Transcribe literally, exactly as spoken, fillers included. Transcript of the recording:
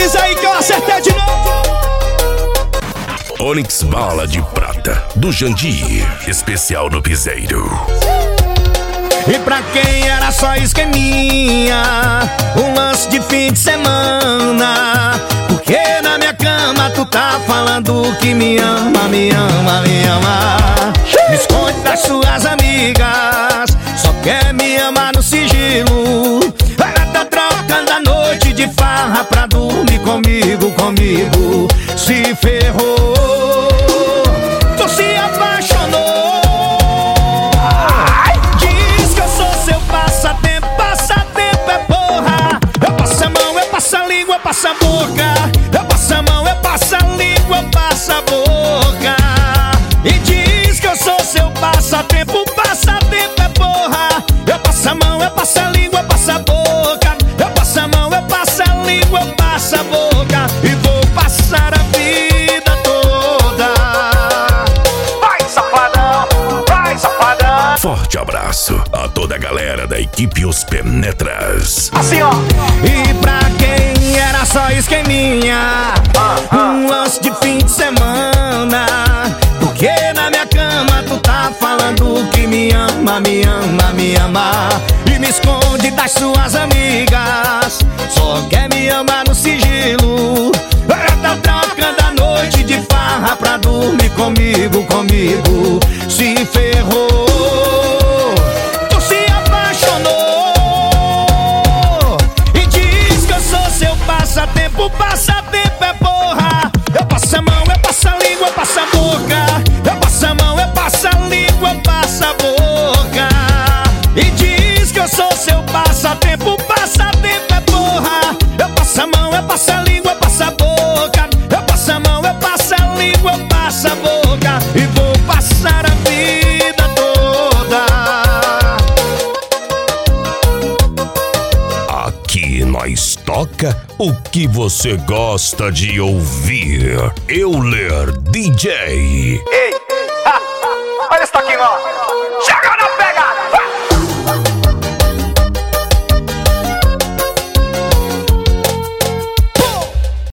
Avisa aí que eu acertei de novo. Onyx Bala de Prata, do Jandir, especial no piseiro. E pra quem era só esqueminha, um lance de fim de semana. Porque na minha cama tu tá falando que me ama, me ama, me ama. Me esconde das suas amigas, só quer me amar no sigilo. Ela tá trocando a noite de farra pra dormir comigo, comigo. Se ferrou, tu se apaixonou. Diz que eu sou seu passatempo, passatempo é porra. Eu passo a mão, eu passo a língua, eu passo a boca. Eu passo a mão, eu passo a língua, eu passo a boca. E diz que eu sou seu passatempo, passatempo é porra. Eu passo a mão, eu passo a língua, eu passo a boca. Eu passo a mão, eu passo a língua, eu passo a boca. E vou passar a vida toda. Vai, safadão, vai, safadão. Forte abraço a toda a galera da equipe Os Penetras. Assim, ó. E pra quem era só esqueminha, um lance de fim de semana. Porque na minha cama tu tá falando que me ama, me ama, me ama. E me esconde das suas amigas, só quer me amar no sigilo. Ela tá trocando a noite de farra pra dormir comigo, comigo. Se ferrou, tu se apaixonou. E diz que eu sou seu passatempo, passatempo é porra. Eu passo a mão, eu passo a língua, eu passo a boca. Eu passo a mão, eu passo a língua, eu passo a boca. E diz que eu sou seu passatempo, passatempo é porra. Eu passo a mão, eu passo a língua, eu passo a boca. Eu passo a mão, eu passo a língua, eu passo a boca. E vou passar a vida toda. Aqui nós toca o que você gosta de ouvir. Euler D J. Ei, ha, olha esse toquinho, ó.